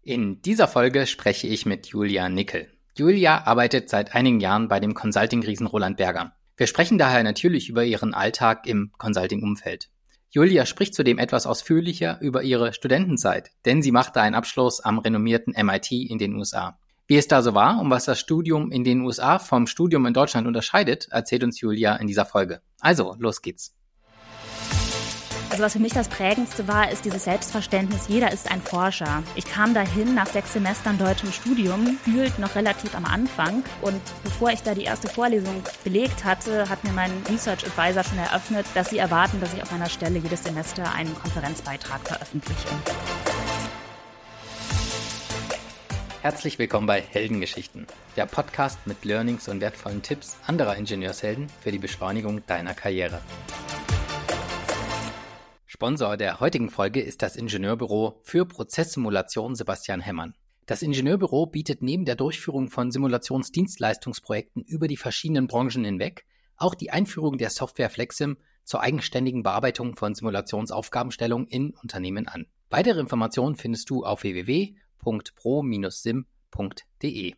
In dieser Folge spreche ich mit Julia Nickel. Julia arbeitet seit einigen Jahren bei dem Consulting-Riesen Roland Berger. Wir sprechen daher natürlich über ihren Alltag im Consulting-Umfeld. Julia spricht zudem etwas ausführlicher über ihre Studentenzeit, denn sie machte einen Abschluss am renommierten MIT in den USA. Wie es da so war und was das Studium in den USA vom Studium in Deutschland unterscheidet, erzählt uns Julia in dieser Folge. Also, los geht's. Also was für mich das Prägendste war, ist dieses Selbstverständnis, jeder ist ein Forscher. Ich kam dahin nach 6 Semestern deutschem Studium, gefühlt noch relativ am Anfang. Und bevor ich da die erste Vorlesung belegt hatte, hat mir mein Research Advisor schon eröffnet, dass sie erwarten, dass ich auf meiner Stelle jedes Semester einen Konferenzbeitrag veröffentliche. Herzlich willkommen bei Heldengeschichten, der Podcast mit Learnings und wertvollen Tipps anderer Ingenieurshelden für die Beschleunigung deiner Karriere. Sponsor der heutigen Folge ist das Ingenieurbüro für Prozesssimulation Sebastian Hemmann. Das Ingenieurbüro bietet neben der Durchführung von Simulationsdienstleistungsprojekten über die verschiedenen Branchen hinweg auch die Einführung der Software Flexsim zur eigenständigen Bearbeitung von Simulationsaufgabenstellungen in Unternehmen an. Weitere Informationen findest du auf www.pro-sim.de.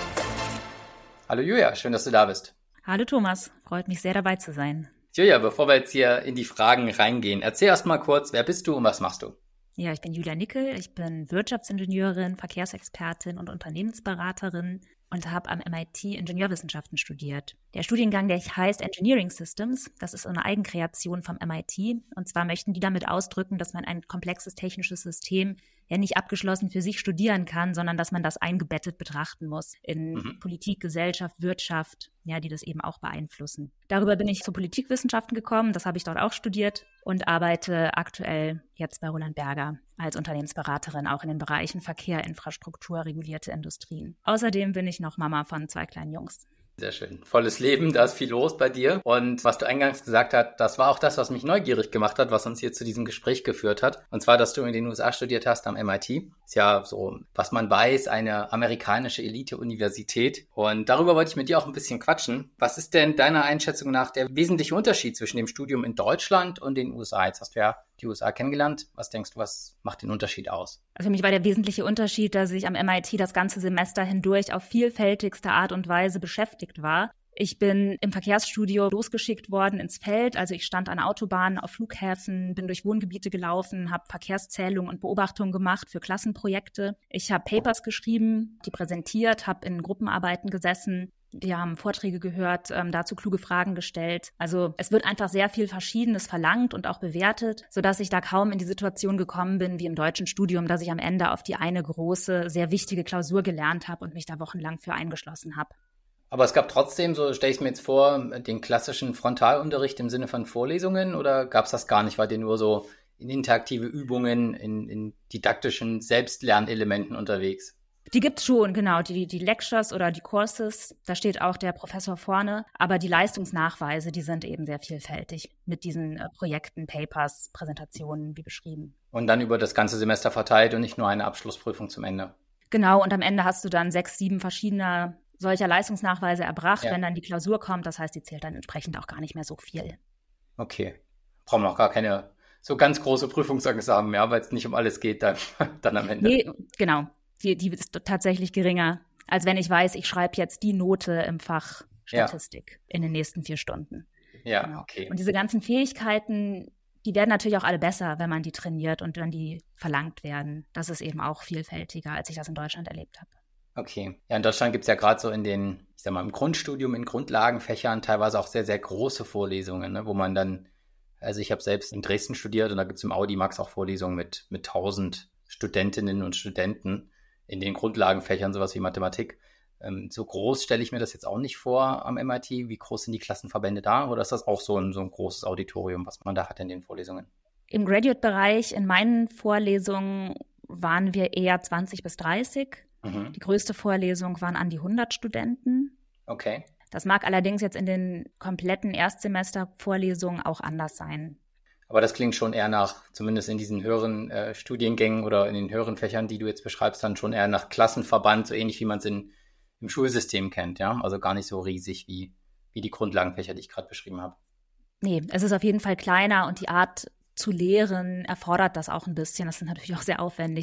Hallo Julia, schön, dass du da bist. Hallo Thomas, freut mich sehr dabei zu sein. Julia, bevor wir jetzt hier in die Fragen reingehen, erzähl erst mal kurz, wer bist du und was machst du? Ja, ich bin Julia Nickel, ich bin Wirtschaftsingenieurin, Verkehrsexpertin und Unternehmensberaterin und habe am MIT Ingenieurwissenschaften studiert. Der Studiengang, der heißt Engineering Systems, das ist eine Eigenkreation vom MIT. Und zwar möchten die damit ausdrücken, dass man ein komplexes technisches System ja nicht abgeschlossen für sich studieren kann, sondern dass man das eingebettet betrachten muss in Politik, Gesellschaft, Wirtschaft, ja, die das eben auch beeinflussen. Darüber bin ich zu Politikwissenschaften gekommen, das habe ich dort auch studiert und arbeite aktuell jetzt bei Roland Berger als Unternehmensberaterin, auch in den Bereichen Verkehr, Infrastruktur, regulierte Industrien. Außerdem bin ich noch Mama von 2 kleinen Jungs. Sehr schön. Volles Leben, da ist viel los bei dir. Und was du eingangs gesagt hast, das war auch das, was mich neugierig gemacht hat, was uns hier zu diesem Gespräch geführt hat. Und zwar, dass du in den USA studiert hast am MIT. Ist ja so, was man weiß, eine amerikanische Elite-Universität. Und darüber wollte ich mit dir auch ein bisschen quatschen. Was ist denn deiner Einschätzung nach der wesentliche Unterschied zwischen dem Studium in Deutschland und den USA? Jetzt hast du ja die USA kennengelernt. Was denkst du, was macht den Unterschied aus? Also für mich war der wesentliche Unterschied, dass ich am MIT das ganze Semester hindurch auf vielfältigste Art und Weise beschäftigt war. Ich bin im Verkehrsstudio losgeschickt worden ins Feld, also ich stand an Autobahnen, auf Flughäfen, bin durch Wohngebiete gelaufen, habe Verkehrszählungen und Beobachtungen gemacht für Klassenprojekte. Ich habe Papers geschrieben, die präsentiert, habe in Gruppenarbeiten gesessen. Wir haben Vorträge gehört, dazu kluge Fragen gestellt. Also es wird einfach sehr viel Verschiedenes verlangt und auch bewertet, sodass ich da kaum in die Situation gekommen bin wie im deutschen Studium, dass ich am Ende auf die eine große, sehr wichtige Klausur gelernt habe und mich da wochenlang für eingeschlossen habe. Aber es gab trotzdem, so stelle ich es mir jetzt vor, den klassischen Frontalunterricht im Sinne von Vorlesungen oder gab es das gar nicht? Wart ihr nur so in interaktive Übungen, in didaktischen Selbstlernelementen unterwegs? Die gibt's schon, genau, die Lectures oder die Courses, da steht auch der Professor vorne, aber die Leistungsnachweise, die sind eben sehr vielfältig mit diesen Projekten, Papers, Präsentationen, wie beschrieben. Und dann über das ganze Semester verteilt und nicht nur eine Abschlussprüfung zum Ende. Genau, und am Ende hast du dann 6, 7 verschiedene solcher Leistungsnachweise erbracht, wenn dann die Klausur kommt, das heißt, die zählt dann entsprechend auch gar nicht mehr so viel. Okay, brauchen wir auch gar keine so ganz große Prüfungsexamen mehr, weil es nicht um alles geht dann am Ende. Nee, genau. Die ist tatsächlich geringer, als wenn ich weiß, ich schreibe jetzt die Note im Fach Statistik in den nächsten 4 Stunden. Ja, genau. Okay. Und diese ganzen Fähigkeiten, die werden natürlich auch alle besser, wenn man die trainiert und wenn die verlangt werden. Das ist eben auch vielfältiger, als ich das in Deutschland erlebt habe. Okay. Ja, in Deutschland gibt es ja gerade so in den, ich sag mal, im Grundstudium, in Grundlagenfächern teilweise auch sehr, sehr große Vorlesungen, ne, wo man dann, also ich habe selbst in Dresden studiert und da gibt es im Audimax auch Vorlesungen mit 1000 Studentinnen und Studenten in den Grundlagenfächern, sowas wie Mathematik. So groß stelle ich mir das jetzt auch nicht vor am MIT. Wie groß sind die Klassenverbände da? Oder ist das auch so ein großes Auditorium, was man da hat in den Vorlesungen? Im Graduate-Bereich, in meinen Vorlesungen, waren wir eher 20 bis 30. Die größte Vorlesung waren an die 100 Studenten. Okay. Das mag allerdings jetzt in den kompletten Erstsemester-Vorlesungen auch anders sein. Aber das klingt schon eher nach, zumindest in diesen höheren Studiengängen oder in den höheren Fächern, die du jetzt beschreibst, dann schon eher nach Klassenverband, so ähnlich wie man es im Schulsystem kennt, ja? Also gar nicht so riesig wie die Grundlagenfächer, die ich gerade beschrieben habe. Nee, es ist auf jeden Fall kleiner und die Art zu lehren erfordert das auch ein bisschen. Das ist natürlich auch sehr aufwendig,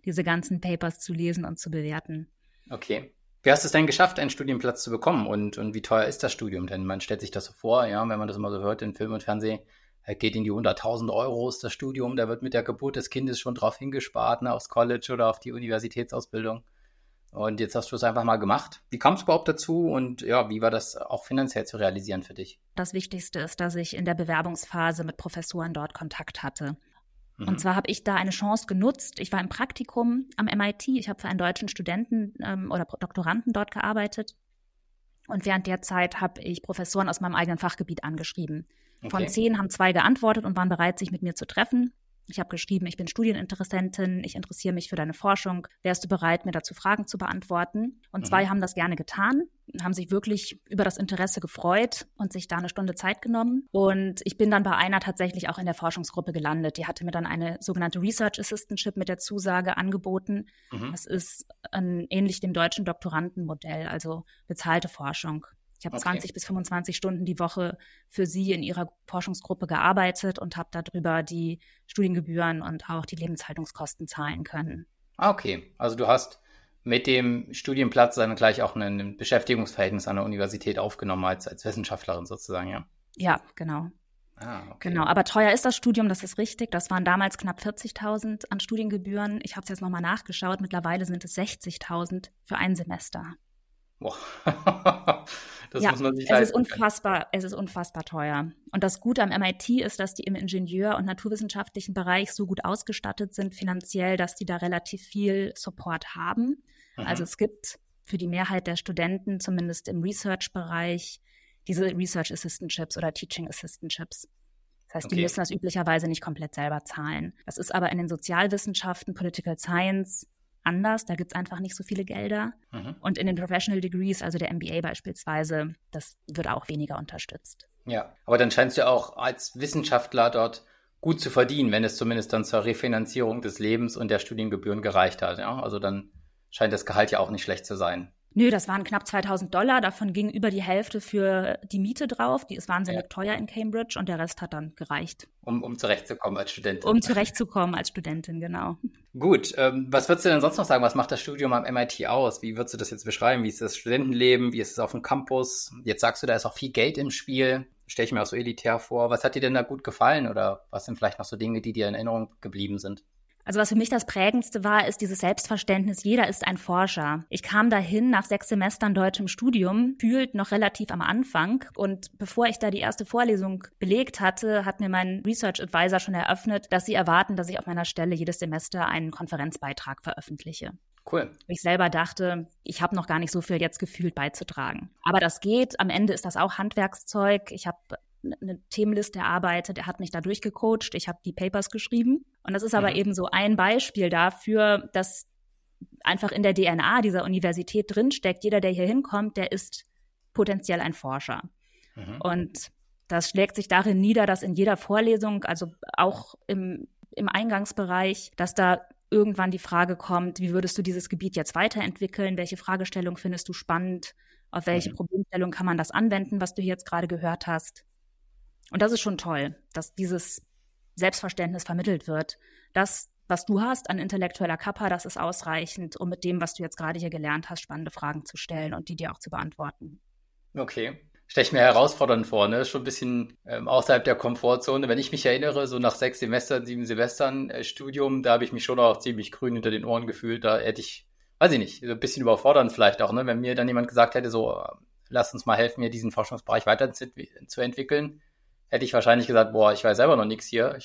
diese ganzen Papers zu lesen und zu bewerten. Okay. Wie hast du es denn geschafft, einen Studienplatz zu bekommen und wie teuer ist das Studium? Denn man stellt sich das so vor, ja, wenn man das immer so hört in Film und Fernsehen, geht in die 100.000 Euro ist das Studium, da wird mit der Geburt des Kindes schon drauf hingespart, ne, aufs College oder auf die Universitätsausbildung. Und jetzt hast du es einfach mal gemacht. Wie kam es überhaupt dazu und ja, wie war das auch finanziell zu realisieren für dich? Das Wichtigste ist, dass ich in der Bewerbungsphase mit Professoren dort Kontakt hatte. Und Mhm. zwar habe ich da eine Chance genutzt. Ich war im Praktikum am MIT. Ich habe für einen deutschen Studenten oder Doktoranden dort gearbeitet. Und während der Zeit habe ich Professoren aus meinem eigenen Fachgebiet angeschrieben. Von Okay. 10 haben 2 geantwortet und waren bereit, sich mit mir zu treffen. Ich habe geschrieben, ich bin Studieninteressentin, ich interessiere mich für deine Forschung. Wärst du bereit, mir dazu Fragen zu beantworten? Und 2 haben das gerne getan, haben sich wirklich über das Interesse gefreut und sich da eine Stunde Zeit genommen. Und ich bin dann bei einer tatsächlich auch in der Forschungsgruppe gelandet. Die hatte mir dann eine sogenannte Research Assistantship mit der Zusage angeboten. Mhm. Das ist ähnlich dem deutschen Doktorandenmodell, also bezahlte Forschung. Ich habe Okay. 20 bis 25 Stunden die Woche für sie in ihrer Forschungsgruppe gearbeitet und habe darüber die Studiengebühren und auch die Lebenshaltungskosten zahlen können. Ah, okay. Also du hast mit dem Studienplatz dann gleich auch ein Beschäftigungsverhältnis an der Universität aufgenommen als Wissenschaftlerin sozusagen, ja. Ja, genau. Ah, okay. Genau, aber teuer ist das Studium, das ist richtig. Das waren damals knapp 40.000 an Studiengebühren. Ich habe es jetzt nochmal nachgeschaut. Mittlerweile sind es 60.000 für ein Semester. Boah. Das Ja, muss man sich es ist leisten können. es ist unfassbar teuer. Und das Gute am MIT ist, dass die im Ingenieur- und naturwissenschaftlichen Bereich so gut ausgestattet sind finanziell, dass die da relativ viel Support haben. Also Mhm. es gibt für die Mehrheit der Studenten, zumindest im Research-Bereich, diese Research Assistantships oder Teaching Assistantships. Das heißt, die Okay. müssen das üblicherweise nicht komplett selber zahlen. Das ist aber in den Sozialwissenschaften, Political Science anders. Da gibt's einfach nicht so viele Gelder. Mhm. Und in den Professional Degrees, also der MBA beispielsweise, das wird auch weniger unterstützt. Ja, aber dann scheinst du ja auch als Wissenschaftler dort gut zu verdienen, wenn es zumindest dann zur Refinanzierung des Lebens und der Studiengebühren gereicht hat, ja? Also dann scheint das Gehalt ja auch nicht schlecht zu sein. Nö, das waren knapp $2.000. Davon ging über die Hälfte für die Miete drauf. Die ist wahnsinnig Ja. teuer in Cambridge und der Rest hat dann gereicht, Um zurechtzukommen als Studentin. um zurechtzukommen als Studentin, genau. Gut, was würdest du denn sonst noch sagen? Was macht das Studium am MIT aus? Wie würdest du das jetzt beschreiben? Wie ist das Studentenleben? Wie ist es auf dem Campus? Jetzt sagst du, da ist auch viel Geld im Spiel. Stelle ich mir auch so elitär vor. Was hat dir denn da gut gefallen? Oder was sind vielleicht noch so Dinge, die dir in Erinnerung geblieben sind? Also was für mich das Prägendste war, ist dieses Selbstverständnis, jeder ist ein Forscher. Ich kam dahin nach 6 Semestern deutschem Studium, fühlt noch relativ am Anfang. Und bevor ich da die erste Vorlesung belegt hatte, hat mir mein Research Advisor schon eröffnet, dass sie erwarten, dass ich auf meiner Stelle jedes Semester einen Konferenzbeitrag veröffentliche. Cool. Ich selber dachte, ich habe noch gar nicht so viel jetzt gefühlt beizutragen. Aber das geht. Am Ende ist das auch Handwerkszeug. Ich habe eine Themenliste erarbeitet, er hat mich da durchgecoacht, ich habe die Papers geschrieben. Und das ist aber eben so ein Beispiel dafür, dass einfach in der DNA dieser Universität drinsteckt, jeder, der hier hinkommt, der ist potenziell ein Forscher. Mhm. Und das schlägt sich darin nieder, dass in jeder Vorlesung, also auch im Eingangsbereich, dass da irgendwann die Frage kommt, wie würdest du dieses Gebiet jetzt weiterentwickeln? Welche Fragestellung findest du spannend? Auf welche Problemstellung kann man das anwenden, was du hier jetzt gerade gehört hast? Und das ist schon toll, dass dieses Selbstverständnis vermittelt wird. Das, was du hast an intellektueller Kappa, das ist ausreichend, um mit dem, was du jetzt gerade hier gelernt hast, spannende Fragen zu stellen und die dir auch zu beantworten. Okay. Stelle ich mir herausfordernd vor, ne? Schon ein bisschen außerhalb der Komfortzone. Wenn ich mich erinnere, so nach 6 Semestern, 7 Semestern Studium, da habe ich mich schon auch ziemlich grün hinter den Ohren gefühlt. Da hätte ich, weiß ich nicht, so ein bisschen überfordernd vielleicht auch, ne? Wenn mir dann jemand gesagt hätte, so, lass uns mal helfen, mir diesen Forschungsbereich weiter zu entwickeln, hätte ich wahrscheinlich gesagt, boah, ich weiß selber noch nichts hier.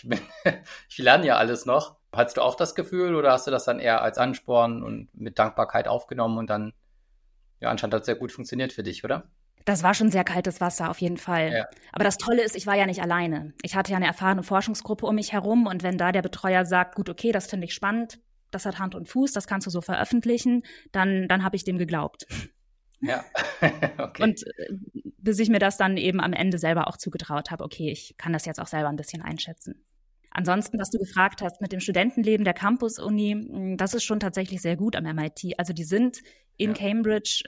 Ich lerne ja alles noch. Hattest du auch das Gefühl oder hast du das dann eher als Ansporn und mit Dankbarkeit aufgenommen und dann, ja, anscheinend hat es sehr gut funktioniert für dich, oder? Das war schon sehr kaltes Wasser, auf jeden Fall. Ja. Aber das Tolle ist, ich war ja nicht alleine. Ich hatte ja eine erfahrene Forschungsgruppe um mich herum und wenn da der Betreuer sagt, gut, okay, das finde ich spannend, das hat Hand und Fuß, das kannst du so veröffentlichen, dann habe ich dem geglaubt. Ja, okay. Und bis ich mir das dann eben am Ende selber auch zugetraut habe, okay, ich kann das jetzt auch selber ein bisschen einschätzen. Ansonsten, was du gefragt hast mit dem Studentenleben der Campus-Uni, das ist schon tatsächlich sehr gut am MIT. Also die sind in Cambridge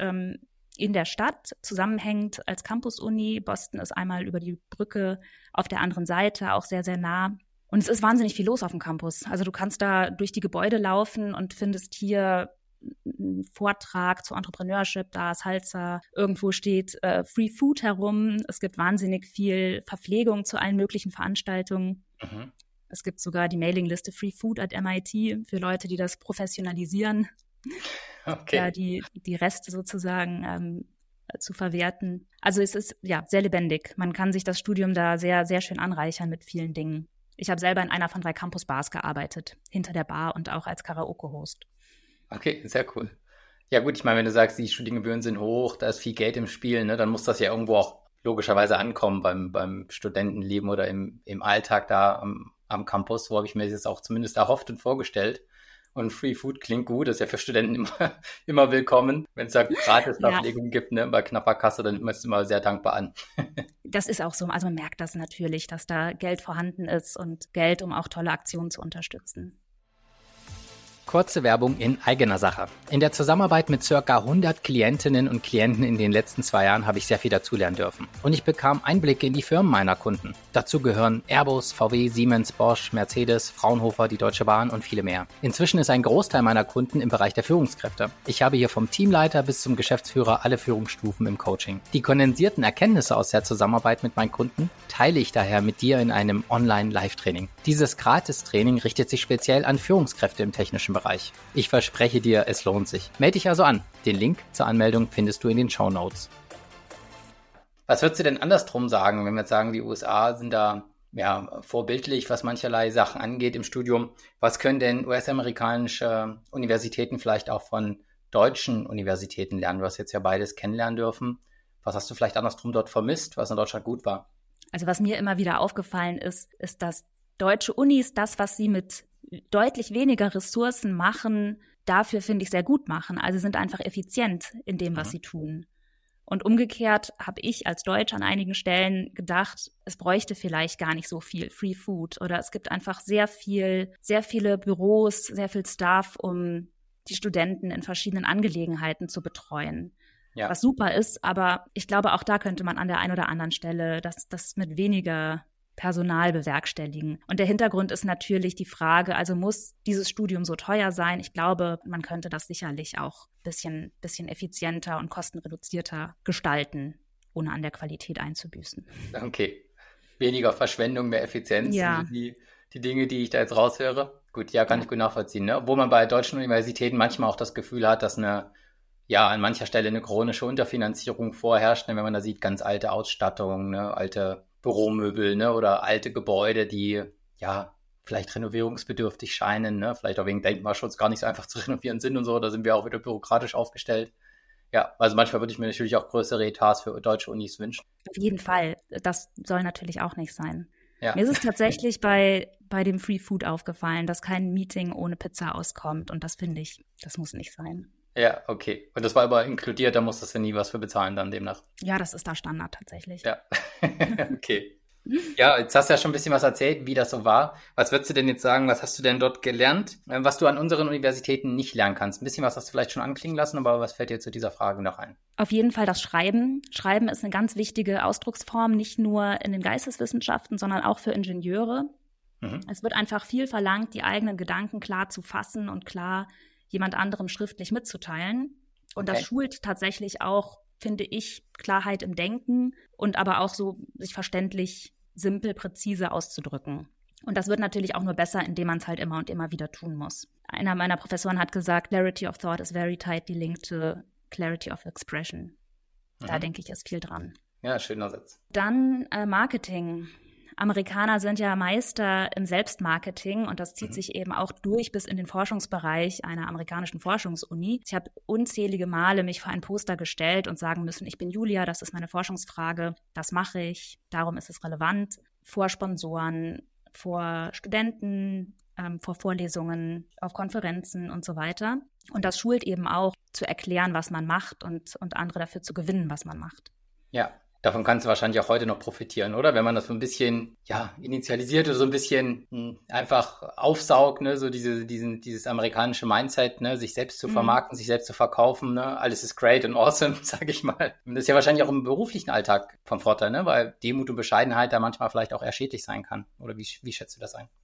in der Stadt zusammenhängend als Campus-Uni. Boston ist einmal über die Brücke auf der anderen Seite, auch sehr, sehr nah. Und es ist wahnsinnig viel los auf dem Campus. Also du kannst da durch die Gebäude laufen und findest hier einen Vortrag zu Entrepreneurship, da ist Salsa, irgendwo steht Free Food herum. Es gibt wahnsinnig viel Verpflegung zu allen möglichen Veranstaltungen. Mhm. Es gibt sogar die Mailingliste Free Food at MIT für Leute, die das professionalisieren. Okay. Ja, die Reste sozusagen zu verwerten. Also es ist ja sehr lebendig. Man kann sich das Studium da sehr, sehr schön anreichern mit vielen Dingen. Ich habe selber in einer von 3 Campus-Bars gearbeitet, hinter der Bar und auch als Karaoke-Host. Okay, sehr cool. Ja gut, ich meine, wenn du sagst, die Studiengebühren sind hoch, da ist viel Geld im Spiel, ne, dann muss das ja irgendwo auch logischerweise ankommen beim Studentenleben oder im Alltag da am Campus. So habe ich mir das jetzt auch zumindest erhofft und vorgestellt. Und Free Food klingt gut, das ist ja für Studenten immer willkommen. Wenn es da gratis Verpflegung gibt, ne, bei knapper Kasse, dann ist es immer sehr dankbar an. Das ist auch so. Also man merkt das natürlich, dass da Geld vorhanden ist und Geld, um auch tolle Aktionen zu unterstützen. Kurze Werbung in eigener Sache. In der Zusammenarbeit mit ca. 100 Klientinnen und Klienten in den letzten 2 Jahren habe ich sehr viel dazulernen dürfen. Und ich bekam Einblicke in die Firmen meiner Kunden. Dazu gehören Airbus, VW, Siemens, Bosch, Mercedes, Fraunhofer, die Deutsche Bahn und viele mehr. Inzwischen ist ein Großteil meiner Kunden im Bereich der Führungskräfte. Ich habe hier vom Teamleiter bis zum Geschäftsführer alle Führungsstufen im Coaching. Die kondensierten Erkenntnisse aus der Zusammenarbeit mit meinen Kunden teile ich daher mit dir in einem Online-Live-Training. Dieses Gratis-Training richtet sich speziell an Führungskräfte im technischen Bereich. Ich verspreche dir, es lohnt sich. Melde dich also an. Den Link zur Anmeldung findest du in den Shownotes. Was würdest du denn andersrum sagen, wenn wir jetzt sagen, die USA sind da vorbildlich, was mancherlei Sachen angeht im Studium? Was können denn US-amerikanische Universitäten vielleicht auch von deutschen Universitäten lernen? Du hast jetzt ja beides kennenlernen dürfen. Was hast du vielleicht andersrum dort vermisst, was in Deutschland gut war? Also was mir immer wieder aufgefallen ist, dass deutsche Unis das, was sie mit deutlich weniger Ressourcen machen, dafür, finde ich, sehr gut machen. Also sind einfach effizient in dem, was sie tun. Und umgekehrt habe ich als Deutsch an einigen Stellen gedacht, es bräuchte vielleicht gar nicht so viel Free Food oder es gibt einfach sehr viele Büros, sehr viel Staff, um die Studenten in verschiedenen Angelegenheiten zu betreuen. Ja. Was super ist, aber ich glaube, auch da könnte man an der einen oder anderen Stelle das mit weniger Personal bewerkstelligen. Und der Hintergrund ist natürlich die Frage, also muss dieses Studium so teuer sein? Ich glaube, man könnte das sicherlich auch ein bisschen effizienter und kostenreduzierter gestalten, ohne an der Qualität einzubüßen. Okay. Weniger Verschwendung, mehr Effizienz. Ja. Die Dinge, die ich da jetzt raushöre. Gut, ja, kann ich gut nachvollziehen. Ne? Obwohl man bei deutschen Universitäten manchmal auch das Gefühl hat, dass an mancher Stelle eine chronische Unterfinanzierung vorherrscht, ne? Wenn man da sieht, ganz alte Ausstattung, ne? Alte Büromöbel, ne, oder alte Gebäude, die vielleicht renovierungsbedürftig scheinen, ne, vielleicht auch wegen Denkmalschutz gar nicht so einfach zu renovieren sind und so, da sind wir auch wieder bürokratisch aufgestellt. Ja, also manchmal würde ich mir natürlich auch größere Etats für deutsche Unis wünschen. Auf jeden Fall, das soll natürlich auch nicht sein. Ja. Mir ist es tatsächlich bei dem Free Food aufgefallen, dass kein Meeting ohne Pizza auskommt und das finde ich, das muss nicht sein. Ja, okay. Und das war aber inkludiert, da musstest du nie was für bezahlen dann demnach. Ja, das ist da Standard tatsächlich. Ja, okay. Ja, jetzt hast du ja schon ein bisschen was erzählt, wie das so war. Was würdest du denn jetzt sagen, was hast du denn dort gelernt, was du an unseren Universitäten nicht lernen kannst? Ein bisschen was hast du vielleicht schon anklingen lassen, aber was fällt dir zu dieser Frage noch ein? Auf jeden Fall das Schreiben. Schreiben ist eine ganz wichtige Ausdrucksform, nicht nur in den Geisteswissenschaften, sondern auch für Ingenieure. Mhm. Es wird einfach viel verlangt, die eigenen Gedanken klar zu fassen und klar jemand anderem schriftlich mitzuteilen. Und das schult tatsächlich auch, finde ich, Klarheit im Denken und aber auch so sich verständlich, simpel, präzise auszudrücken. Und das wird natürlich auch nur besser, indem man es halt immer und immer wieder tun muss. Einer meiner Professoren hat gesagt, Clarity of Thought is very tightly linked to Clarity of Expression. Da denke ich, ist viel dran. Ja, schöner Satz. Dann Marketing. Amerikaner sind ja Meister im Selbstmarketing und das zieht sich eben auch durch bis in den Forschungsbereich einer amerikanischen Forschungsuni. Ich habe unzählige Male mich vor ein Poster gestellt und sagen müssen, ich bin Julia, das ist meine Forschungsfrage, das mache ich, darum ist es relevant. Vor Sponsoren, vor Studenten, vor Vorlesungen, auf Konferenzen und so weiter. Und das schult eben auch zu erklären, was man macht und andere dafür zu gewinnen, was man macht. Ja. Davon kannst du wahrscheinlich auch heute noch profitieren, oder? Wenn man das so ein bisschen, initialisiert oder so ein bisschen einfach aufsaugt, ne, so dieses amerikanische Mindset, ne, sich selbst zu vermarkten, sich selbst zu verkaufen, ne, alles ist great and awesome, sage ich mal. Und das ist ja wahrscheinlich auch im beruflichen Alltag von Vorteil, ne, weil Demut und Bescheidenheit da manchmal vielleicht auch eher schädlich sein kann. Oder wie schätzt du das ein?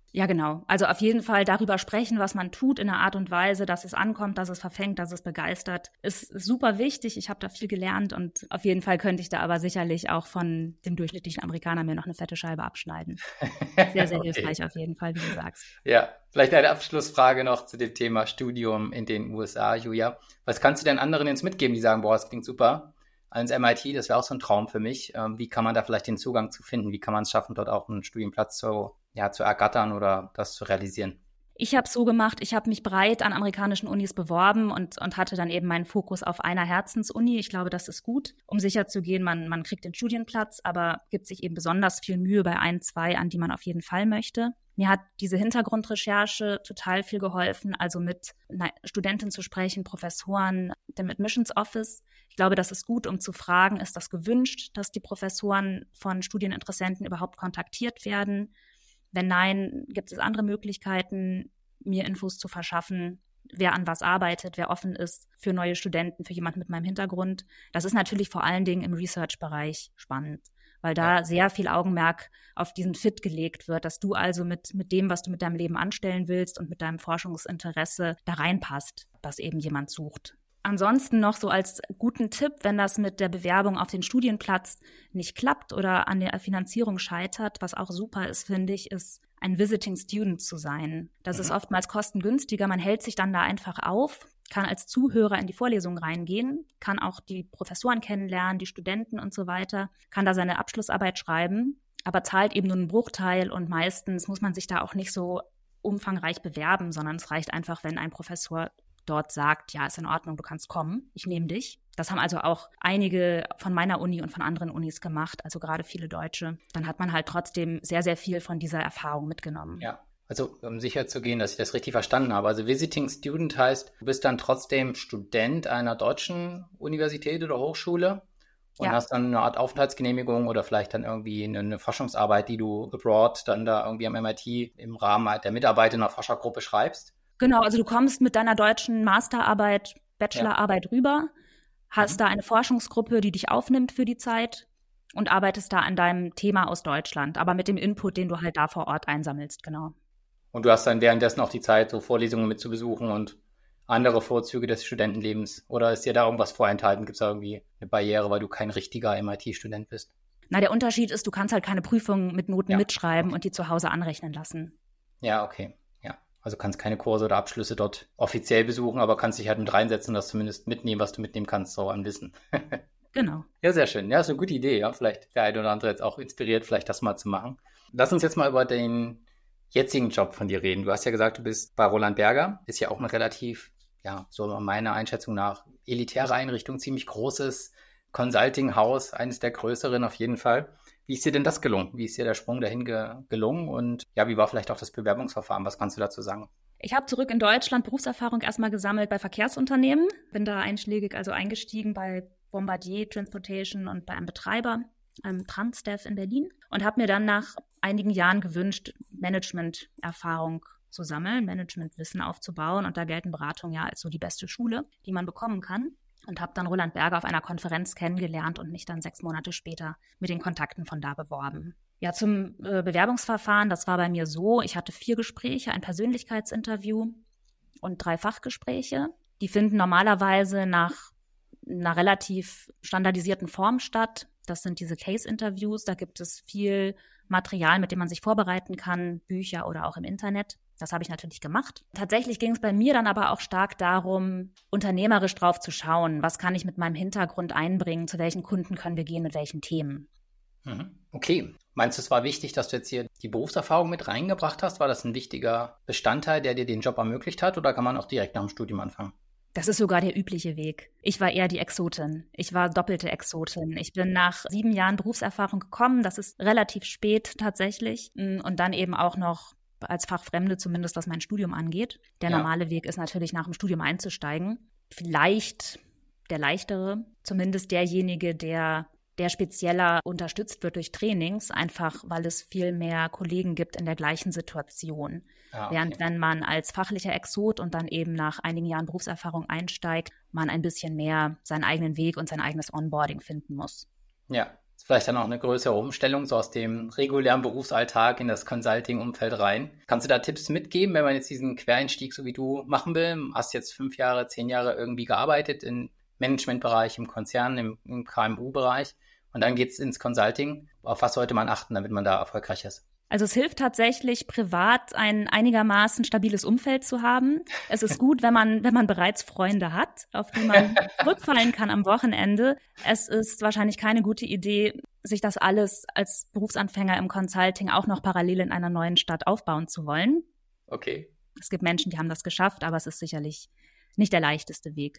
Ja, genau. Also auf jeden Fall darüber sprechen, was man tut, in einer Art und Weise, dass es ankommt, dass es verfängt, dass es begeistert, ist super wichtig. Ich habe da viel gelernt und auf jeden Fall könnte ich da aber sicherlich auch von dem durchschnittlichen Amerikaner mir noch eine fette Scheibe abschneiden. Sehr, sehr hilfreich auf jeden Fall, wie du sagst. Ja, vielleicht eine Abschlussfrage noch zu dem Thema Studium in den USA, Julia. Was kannst du denn anderen jetzt mitgeben, die sagen, boah, das klingt super, ans MIT, das wäre auch so ein Traum für mich. Wie kann man da vielleicht den Zugang zu finden? Wie kann man es schaffen, dort auch einen Studienplatz zu ergattern oder das zu realisieren? Ich habe es so gemacht, ich habe mich breit an amerikanischen Unis beworben und hatte dann eben meinen Fokus auf einer Herzensuni. Ich glaube, das ist gut, um sicherzugehen, man kriegt den Studienplatz, aber gibt sich eben besonders viel Mühe bei 1, 2, an die man auf jeden Fall möchte. Mir hat diese Hintergrundrecherche total viel geholfen, also mit Studenten zu sprechen, Professoren, dem Admissions Office. Ich glaube, das ist gut, um zu fragen, ist das gewünscht, dass die Professoren von Studieninteressenten überhaupt kontaktiert werden? Wenn nein, gibt es andere Möglichkeiten, mir Infos zu verschaffen, wer an was arbeitet, wer offen ist für neue Studenten, für jemanden mit meinem Hintergrund. Das ist natürlich vor allen Dingen im Research-Bereich spannend, weil da sehr viel Augenmerk auf diesen Fit gelegt wird, dass du also mit dem, was du mit deinem Leben anstellen willst und mit deinem Forschungsinteresse da reinpasst, was eben jemand sucht. Ansonsten noch so als guten Tipp, wenn das mit der Bewerbung auf den Studienplatz nicht klappt oder an der Finanzierung scheitert, was auch super ist, finde ich, ist ein Visiting Student zu sein. Das ist oftmals kostengünstiger. Man hält sich dann da einfach auf, kann als Zuhörer in die Vorlesung reingehen, kann auch die Professoren kennenlernen, die Studenten und so weiter, kann da seine Abschlussarbeit schreiben, aber zahlt eben nur einen Bruchteil und meistens muss man sich da auch nicht so umfangreich bewerben, sondern es reicht einfach, wenn ein Professor dort sagt, ja, ist in Ordnung, du kannst kommen, ich nehme dich. Das haben also auch einige von meiner Uni und von anderen Unis gemacht, also gerade viele Deutsche. Dann hat man halt trotzdem sehr, sehr viel von dieser Erfahrung mitgenommen. Ja, also um sicher zu gehen, dass ich das richtig verstanden habe. Also Visiting Student heißt, du bist dann trotzdem Student einer deutschen Universität oder Hochschule und hast dann eine Art Aufenthaltsgenehmigung oder vielleicht dann irgendwie eine Forschungsarbeit, die du abroad dann da irgendwie am MIT im Rahmen der Mitarbeit in einer Forschergruppe schreibst. Genau, also du kommst mit deiner deutschen Masterarbeit, Bachelorarbeit rüber, hast da eine Forschungsgruppe, die dich aufnimmt für die Zeit und arbeitest da an deinem Thema aus Deutschland, aber mit dem Input, den du halt da vor Ort einsammelst, genau. Und du hast dann währenddessen auch die Zeit, so Vorlesungen mitzubesuchen und andere Vorzüge des Studentenlebens. Oder ist dir da irgendwas vorenthalten? Gibt es da irgendwie eine Barriere, weil du kein richtiger MIT-Student bist? Na, der Unterschied ist, du kannst halt keine Prüfungen mit Noten mitschreiben und die zu Hause anrechnen lassen. Ja, okay. Also kannst keine Kurse oder Abschlüsse dort offiziell besuchen, aber kannst dich halt mit reinsetzen, das zumindest mitnehmen, was du mitnehmen kannst, so an Wissen. Genau. Ja, sehr schön. Ja, ist eine gute Idee. Ja, vielleicht der eine oder andere jetzt auch inspiriert, vielleicht das mal zu machen. Lass uns jetzt mal über den jetzigen Job von dir reden. Du hast ja gesagt, du bist bei Roland Berger. Ist ja auch eine relativ, so meiner Einschätzung nach, elitäre Einrichtung, ziemlich großes Consulting-Haus, eines der größeren auf jeden Fall. Wie ist dir denn das gelungen? Wie ist dir der Sprung dahin gelungen? Und wie war vielleicht auch das Bewerbungsverfahren? Was kannst du dazu sagen? Ich habe zurück in Deutschland Berufserfahrung erstmal gesammelt bei Verkehrsunternehmen. Bin da einschlägig also eingestiegen bei Bombardier Transportation und bei einem Betreiber, Transdev in Berlin. Und habe mir dann nach einigen Jahren gewünscht, Management-Erfahrung zu sammeln, Managementwissen aufzubauen. Und da gelten Beratungen ja als so die beste Schule, die man bekommen kann. Und habe dann Roland Berger auf einer Konferenz kennengelernt und mich dann 6 Monate später mit den Kontakten von da beworben. Ja, zum Bewerbungsverfahren, das war bei mir so, ich hatte 4 Gespräche, ein Persönlichkeitsinterview und 3 Fachgespräche. Die finden normalerweise nach einer relativ standardisierten Form statt. Das sind diese Case-Interviews, da gibt es viel Material, mit dem man sich vorbereiten kann, Bücher oder auch im Internet. Das habe ich natürlich gemacht. Tatsächlich ging es bei mir dann aber auch stark darum, unternehmerisch drauf zu schauen, was kann ich mit meinem Hintergrund einbringen, zu welchen Kunden können wir gehen, mit welchen Themen. Okay. Meinst du, es war wichtig, dass du jetzt hier die Berufserfahrung mit reingebracht hast? War das ein wichtiger Bestandteil, der dir den Job ermöglicht hat, oder kann man auch direkt nach dem Studium anfangen? Das ist sogar der übliche Weg. Ich war eher die Exotin. Ich war doppelte Exotin. Ich bin nach 7 Jahren Berufserfahrung gekommen. Das ist relativ spät tatsächlich. Und dann eben auch noch als Fachfremde, zumindest was mein Studium angeht. Der normale Weg ist natürlich, nach dem Studium einzusteigen. Vielleicht der leichtere, zumindest derjenige, der spezieller unterstützt wird durch Trainings, einfach weil es viel mehr Kollegen gibt in der gleichen Situation. Während wenn man als fachlicher Exot und dann eben nach einigen Jahren Berufserfahrung einsteigt, man ein bisschen mehr seinen eigenen Weg und sein eigenes Onboarding finden muss. Ja, Ist vielleicht dann auch eine größere Umstellung, so aus dem regulären Berufsalltag in das Consulting-Umfeld rein. Kannst du da Tipps mitgeben, wenn man jetzt diesen Quereinstieg, so wie du, machen will? Hast jetzt 5 Jahre, 10 Jahre irgendwie gearbeitet im Managementbereich, im Konzern, im KMU-Bereich und dann geht's ins Consulting. Auf was sollte man achten, damit man da erfolgreich ist? Also es hilft tatsächlich, privat ein einigermaßen stabiles Umfeld zu haben. Es ist gut, wenn man bereits Freunde hat, auf die man rückfallen kann am Wochenende. Es ist wahrscheinlich keine gute Idee, sich das alles als Berufsanfänger im Consulting auch noch parallel in einer neuen Stadt aufbauen zu wollen. Okay. Es gibt Menschen, die haben das geschafft, aber es ist sicherlich nicht der leichteste Weg.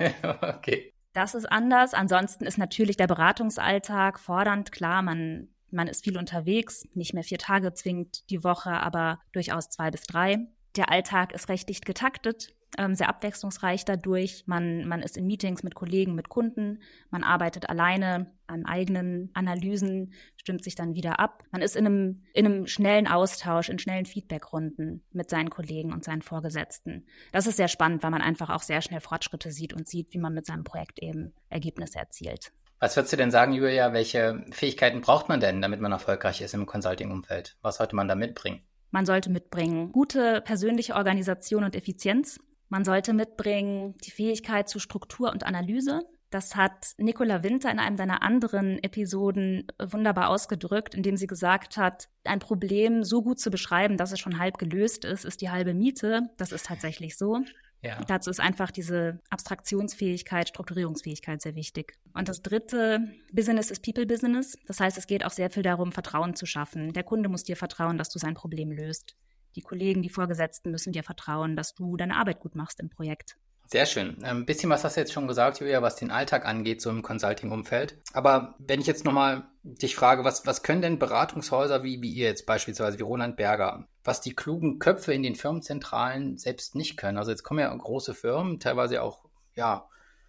Okay. Das ist anders. Ansonsten ist natürlich der Beratungsalltag fordernd. Klar, man ist viel unterwegs, nicht mehr 4 Tage zwingend die Woche, aber durchaus 2 bis 3. Der Alltag ist recht dicht getaktet, sehr abwechslungsreich dadurch. Man ist in Meetings mit Kollegen, mit Kunden, man arbeitet alleine an eigenen Analysen, stimmt sich dann wieder ab. Man ist in einem schnellen Austausch, in schnellen Feedbackrunden mit seinen Kollegen und seinen Vorgesetzten. Das ist sehr spannend, weil man einfach auch sehr schnell Fortschritte sieht und sieht, wie man mit seinem Projekt eben Ergebnisse erzielt. Was würdest du denn sagen, Julia, welche Fähigkeiten braucht man denn, damit man erfolgreich ist im Consulting-Umfeld? Was sollte man da mitbringen? Man sollte mitbringen gute persönliche Organisation und Effizienz. Man sollte mitbringen die Fähigkeit zu Struktur und Analyse. Das hat Nicola Winter in einem seiner anderen Episoden wunderbar ausgedrückt, indem sie gesagt hat, ein Problem so gut zu beschreiben, dass es schon halb gelöst ist, ist die halbe Miete. Das ist tatsächlich so. Ja. Dazu ist einfach diese Abstraktionsfähigkeit, Strukturierungsfähigkeit sehr wichtig. Und das dritte, Business ist People Business. Das heißt, es geht auch sehr viel darum, Vertrauen zu schaffen. Der Kunde muss dir vertrauen, dass du sein Problem löst. Die Kollegen, die Vorgesetzten müssen dir vertrauen, dass du deine Arbeit gut machst im Projekt. Sehr schön. Ein bisschen was hast du jetzt schon gesagt, Julia, was den Alltag angeht, so im Consulting-Umfeld. Aber wenn ich jetzt nochmal dich frage, was können denn Beratungshäuser wie ihr jetzt beispielsweise, wie Roland Berger, was die klugen Köpfe in den Firmenzentralen selbst nicht können? Also jetzt kommen ja große Firmen, teilweise auch, ja,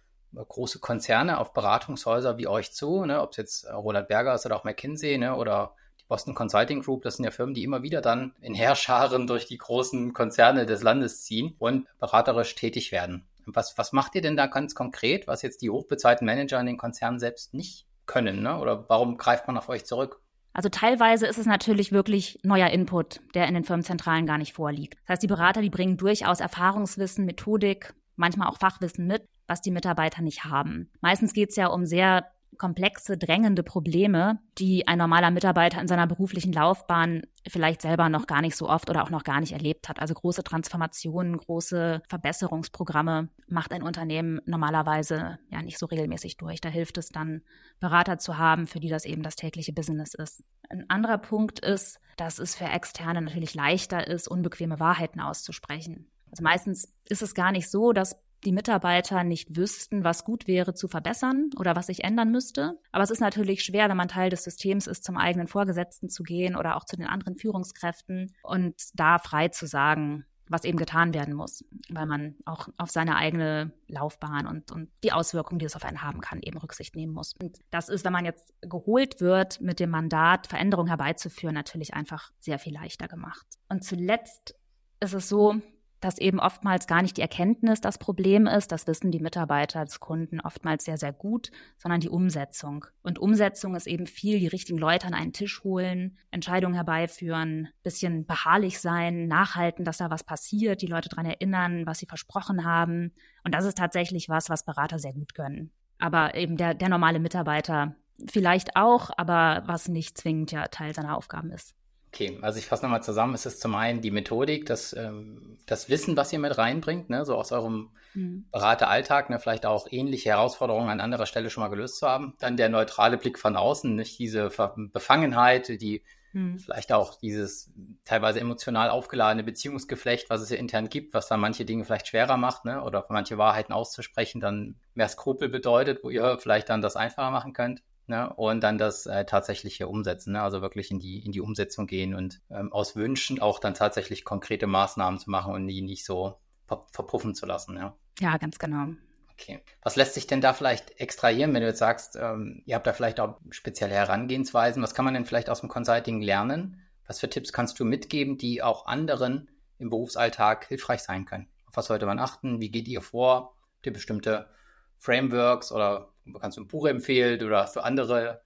große Konzerne auf Beratungshäuser wie euch zu, ne? Ob es jetzt Roland Berger ist oder auch McKinsey, ne? Oder Boston Consulting Group, das sind ja Firmen, die immer wieder dann in Heerscharen durch die großen Konzerne des Landes ziehen und beraterisch tätig werden. Was macht ihr denn da ganz konkret, was jetzt die hochbezahlten Manager in den Konzernen selbst nicht können, ne? Oder warum greift man auf euch zurück? Also teilweise ist es natürlich wirklich neuer Input, der in den Firmenzentralen gar nicht vorliegt. Das heißt, die Berater, die bringen durchaus Erfahrungswissen, Methodik, manchmal auch Fachwissen mit, was die Mitarbeiter nicht haben. Meistens geht es ja um sehr komplexe, drängende Probleme, die ein normaler Mitarbeiter in seiner beruflichen Laufbahn vielleicht selber noch gar nicht so oft oder auch noch gar nicht erlebt hat. Also große Transformationen, große Verbesserungsprogramme macht ein Unternehmen normalerweise ja nicht so regelmäßig durch. Da hilft es dann, Berater zu haben, für die das eben das tägliche Business ist. Ein anderer Punkt ist, dass es für Externe natürlich leichter ist, unbequeme Wahrheiten auszusprechen. Also meistens ist es gar nicht so, dass die Mitarbeiter nicht wüssten, was gut wäre zu verbessern oder was sich ändern müsste. Aber es ist natürlich schwer, wenn man Teil des Systems ist, zum eigenen Vorgesetzten zu gehen oder auch zu den anderen Führungskräften und da frei zu sagen, was eben getan werden muss, weil man auch auf seine eigene Laufbahn und die Auswirkungen, die es auf einen haben kann, eben Rücksicht nehmen muss. Und das ist, wenn man jetzt geholt wird, mit dem Mandat, Veränderungen herbeizuführen, natürlich einfach sehr viel leichter gemacht. Und zuletzt ist es so, dass eben oftmals gar nicht die Erkenntnis das Problem ist, das wissen die Mitarbeiter des Kunden oftmals sehr, sehr gut, sondern die Umsetzung. Und Umsetzung ist eben viel, die richtigen Leute an einen Tisch holen, Entscheidungen herbeiführen, bisschen beharrlich sein, nachhalten, dass da was passiert, die Leute daran erinnern, was sie versprochen haben. Und das ist tatsächlich was Berater sehr gut können. Aber eben der normale Mitarbeiter vielleicht auch, aber was nicht zwingend ja Teil seiner Aufgaben ist. Okay, also ich fasse nochmal zusammen. Es ist zum einen die Methodik, das Wissen, was ihr mit reinbringt, ne, so aus eurem Berateralltag, ne, vielleicht auch ähnliche Herausforderungen an anderer Stelle schon mal gelöst zu haben. Dann der neutrale Blick von außen, nicht diese Befangenheit, die vielleicht auch dieses teilweise emotional aufgeladene Beziehungsgeflecht, was es ja intern gibt, was dann manche Dinge vielleicht schwerer macht, ne, oder manche Wahrheiten auszusprechen, dann mehr Skrupel bedeutet, wo ihr vielleicht dann das einfacher machen könnt. Ne, und dann das tatsächliche Umsetzen, ne, also wirklich in die Umsetzung gehen und aus Wünschen auch dann tatsächlich konkrete Maßnahmen zu machen und die nicht so verpuffen zu lassen. Ja. Ja, ganz genau. Okay. Was lässt sich denn da vielleicht extrahieren, wenn du jetzt sagst, ihr habt da vielleicht auch spezielle Herangehensweisen? Was kann man denn vielleicht aus dem Consulting lernen? Was für Tipps kannst du mitgeben, die auch anderen im Berufsalltag hilfreich sein können? Auf was sollte man achten? Wie geht ihr vor? Habt ihr bestimmte Frameworks oder kannst du ein Buch empfehlen oder hast du andere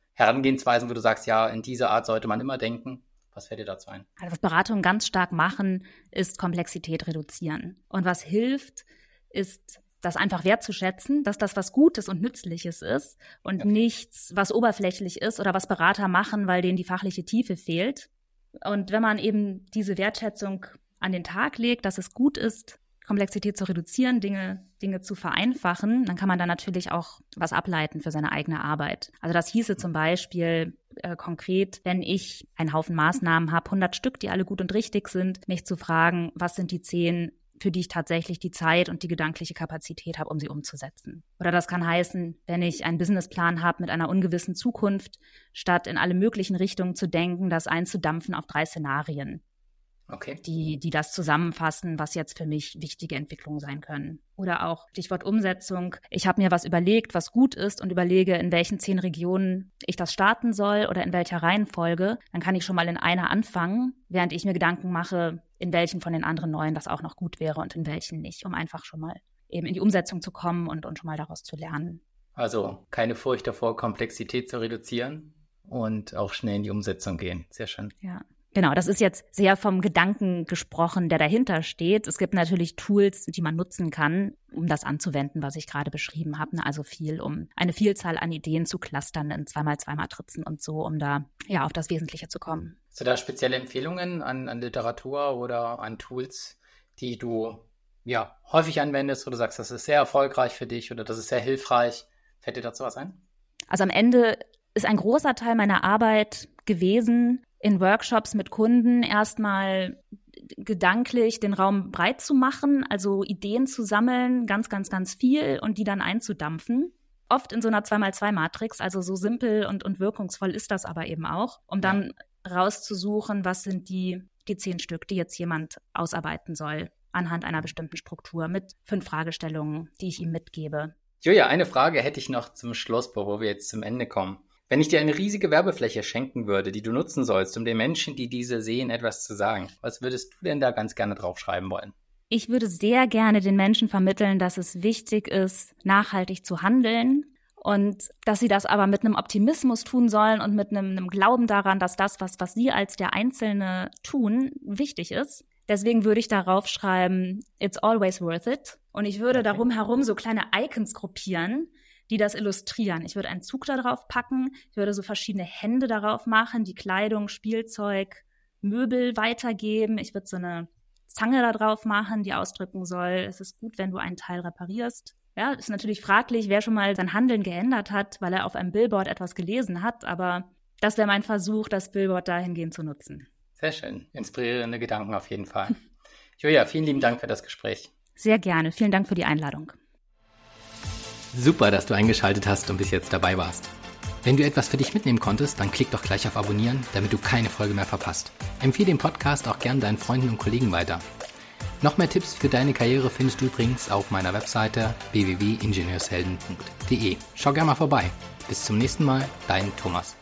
Herangehensweisen, wo du sagst, ja, in dieser Art sollte man immer denken? Was fällt dir dazu ein? Also was Beratungen ganz stark machen, ist Komplexität reduzieren. Und was hilft, ist das einfach wertzuschätzen, dass das was Gutes und Nützliches ist und nichts, was oberflächlich ist oder was Berater machen, weil denen die fachliche Tiefe fehlt. Und wenn man eben diese Wertschätzung an den Tag legt, dass es gut ist, Komplexität zu reduzieren, Dinge zu vereinfachen, dann kann man da natürlich auch was ableiten für seine eigene Arbeit. Also das hieße zum Beispiel konkret, wenn ich einen Haufen Maßnahmen habe, 100 Stück, die alle gut und richtig sind, mich zu fragen, was sind die 10, für die ich tatsächlich die Zeit und die gedankliche Kapazität habe, um sie umzusetzen. Oder das kann heißen, wenn ich einen Businessplan habe mit einer ungewissen Zukunft, statt in alle möglichen Richtungen zu denken, das einzudampfen auf 3 Szenarien. Okay. Die das zusammenfassen, was jetzt für mich wichtige Entwicklungen sein können. Oder auch Stichwort Umsetzung. Ich habe mir was überlegt, was gut ist und überlege, in welchen 10 Regionen ich das starten soll oder in welcher Reihenfolge. Dann kann ich schon mal in einer anfangen, während ich mir Gedanken mache, in welchen von den anderen 9 das auch noch gut wäre und in welchen nicht, um einfach schon mal eben in die Umsetzung zu kommen und schon mal daraus zu lernen. Also keine Furcht davor, Komplexität zu reduzieren und auch schnell in die Umsetzung gehen. Sehr schön. Ja. Genau, das ist jetzt sehr vom Gedanken gesprochen, der dahinter steht. Es gibt natürlich Tools, die man nutzen kann, um das anzuwenden, was ich gerade beschrieben habe. Also um eine Vielzahl an Ideen zu clustern in 2x2-Matrizen und so, um da auf das Wesentliche zu kommen. Hast du da spezielle Empfehlungen an Literatur oder an Tools, die du häufig anwendest, wo du sagst, das ist sehr erfolgreich für dich oder das ist sehr hilfreich? Fällt dir dazu was ein? Also am Ende ist ein großer Teil meiner Arbeit gewesen, in Workshops mit Kunden erstmal gedanklich den Raum breit zu machen, also Ideen zu sammeln, ganz, ganz, ganz viel und die dann einzudampfen. Oft in so einer 2x2-Matrix, also so simpel und wirkungsvoll ist das aber eben auch, um dann rauszusuchen, was sind die 10 Stück, die jetzt jemand ausarbeiten soll, anhand einer bestimmten Struktur mit 5 Fragestellungen, die ich ihm mitgebe. Julia, eine Frage hätte ich noch zum Schluss, bevor wir jetzt zum Ende kommen. Wenn ich dir eine riesige Werbefläche schenken würde, die du nutzen sollst, um den Menschen, die diese sehen, etwas zu sagen, was würdest du denn da ganz gerne draufschreiben wollen? Ich würde sehr gerne den Menschen vermitteln, dass es wichtig ist, nachhaltig zu handeln und dass sie das aber mit einem Optimismus tun sollen und mit einem Glauben daran, dass das, was sie als der Einzelne tun, wichtig ist. Deswegen würde ich darauf schreiben, it's always worth it. Und ich würde darum herum so kleine Icons gruppieren, die das illustrieren. Ich würde einen Zug da drauf packen, ich würde so verschiedene Hände darauf machen, die Kleidung, Spielzeug, Möbel weitergeben. Ich würde so eine Zange da drauf machen, die ausdrücken soll, es ist gut, wenn du einen Teil reparierst. Ja, ist natürlich fraglich, wer schon mal sein Handeln geändert hat, weil er auf einem Billboard etwas gelesen hat, aber das wäre mein Versuch, das Billboard dahingehend zu nutzen. Sehr schön. Inspirierende Gedanken auf jeden Fall. Julia, vielen lieben Dank für das Gespräch. Sehr gerne. Vielen Dank für die Einladung. Super, dass du eingeschaltet hast und bis jetzt dabei warst. Wenn du etwas für dich mitnehmen konntest, dann klick doch gleich auf Abonnieren, damit du keine Folge mehr verpasst. Empfehle den Podcast auch gern deinen Freunden und Kollegen weiter. Noch mehr Tipps für deine Karriere findest du übrigens auf meiner Webseite www.ingenieurshelden.de. Schau gerne mal vorbei. Bis zum nächsten Mal, dein Thomas.